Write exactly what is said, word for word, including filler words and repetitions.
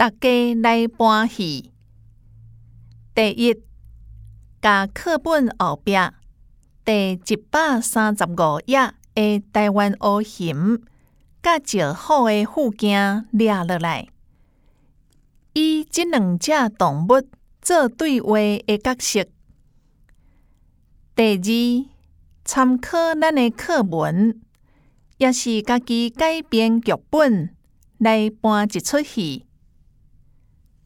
大家来搬戏。第一，甲课本后壁第一百三十五页的台湾乌熊，甲石虎的附件掠落来，以即两只动物做对话的角色。第二，参考咱的课文，也是家己改编剧本来搬一出戏。